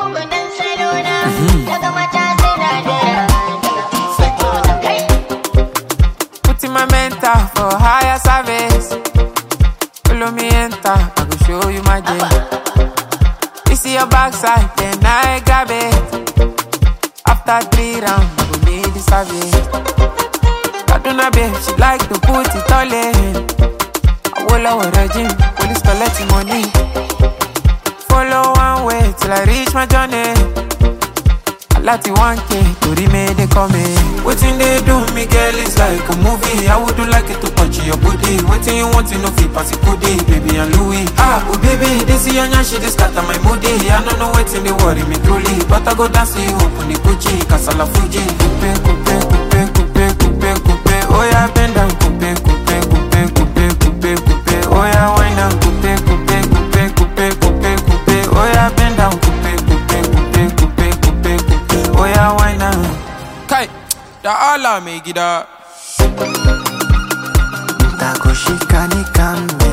Putting my mental for higher service. Follow me enter, I go show you my game. You see your backside, then I grab it. After 3 rounds, I go need the service. Kaduna babe, she like to put it all in. I will lower regime, police collecting money. Follow one way till I reach my journey. Lati 1K, to remain they coming. Waiting they do me, girl, it's like a movie. I would do like it to touch your booty. Waiting you want to know if pass it goodie, baby and Louis. Ah, oh baby, this is your she this cat my moody. I don't know waiting they worry me truly, but I go dance to you open the Gucci, Kasala Fuji. Coupe, coupe, coupe, coupe, coupe, coupe. Oh yeah, bend down, coupe, coupe, coupe, coupe, coupe, coupe. Oh yeah, wine down, coupe, coupe, coupe, coupe, coupe, coupe. Oh yeah, bend down, coupe, coupe, coupe, coupe. Oh yeah, why now? Kai, da Allah make it up. Takoshika ni kambe.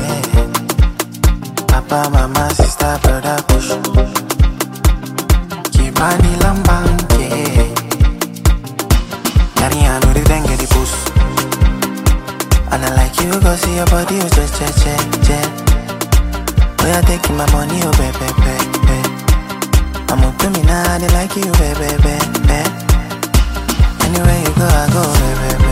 Papa, mama, sister, brother, push. Kibani lambanke. Yari anu di denge di push. And I like you, go see your body, you just check. Oh yeah, taking my money, oh baby. I'm up to me now, they like you, baby. Anywhere you go, I go, baby.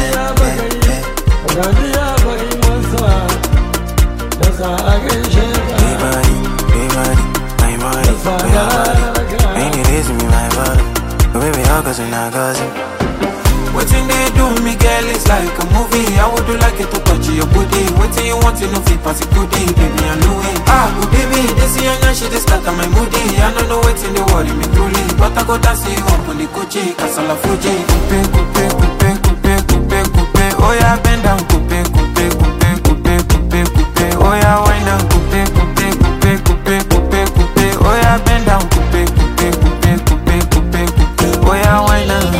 My body, ain't it easy, me, my body. But baby, all goes in our cousin. Waiting they do me, girl, it's like a movie. I would do like it to touch your booty. Waiting you want to know if pass it goodie, baby and Louis. Ah, oh baby, this is your she this cat my moody. I don't know waiting they worry me truly, but I go dance to you up on the Gucci, Kasala Fuji. Coupe, coupe, coupe, coupe, coupe, coupe. Oh yeah, bend down, coupe, coupe, coupe, coupe, coupe, coupe. Oh yeah, wine down, coupe, coupe, coupe, coupe, coupe, coupe. Oh yeah, bend down, coupe, coupe, coupe, coupe, coupe, coupe. Oh yeah, wine down.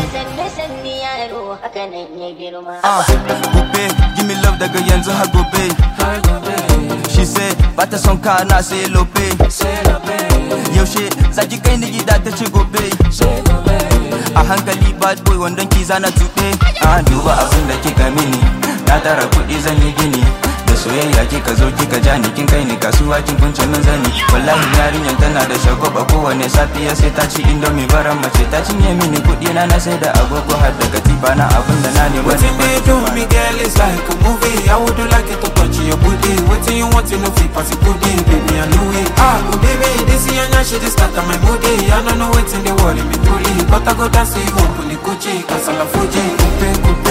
Coupe, give me love daga yanzu har gobe. She say, bata son ka na sai lope. Yaushe, zaki kai ni gida ta ce gobe. A hankali bad boy wandon ki zana tuɓe. Duba abin da kika mini, na tara kuɗi zan yi gini. Da soyayya kika zo kika ja ni kin kai ni kasuwa kin kunce min zani. Wallahi yarinyar tana da shagwaba kowane safiya sai ta ci indomie baran mace ta cinye mini kuɗi na sai da agogo har da katifa na abin da na nema. Waiting they do me, girl, it's like a movie. I would do like it to touch your booty. Waiting you want to know if pass it goodie, baby and Louis. Ah, oh baby, this is your she this cat my moody. I don't know waiting they worry me truly, but I go dance to you up on the Gucci, Kasala Fuji. Coupe, coupe.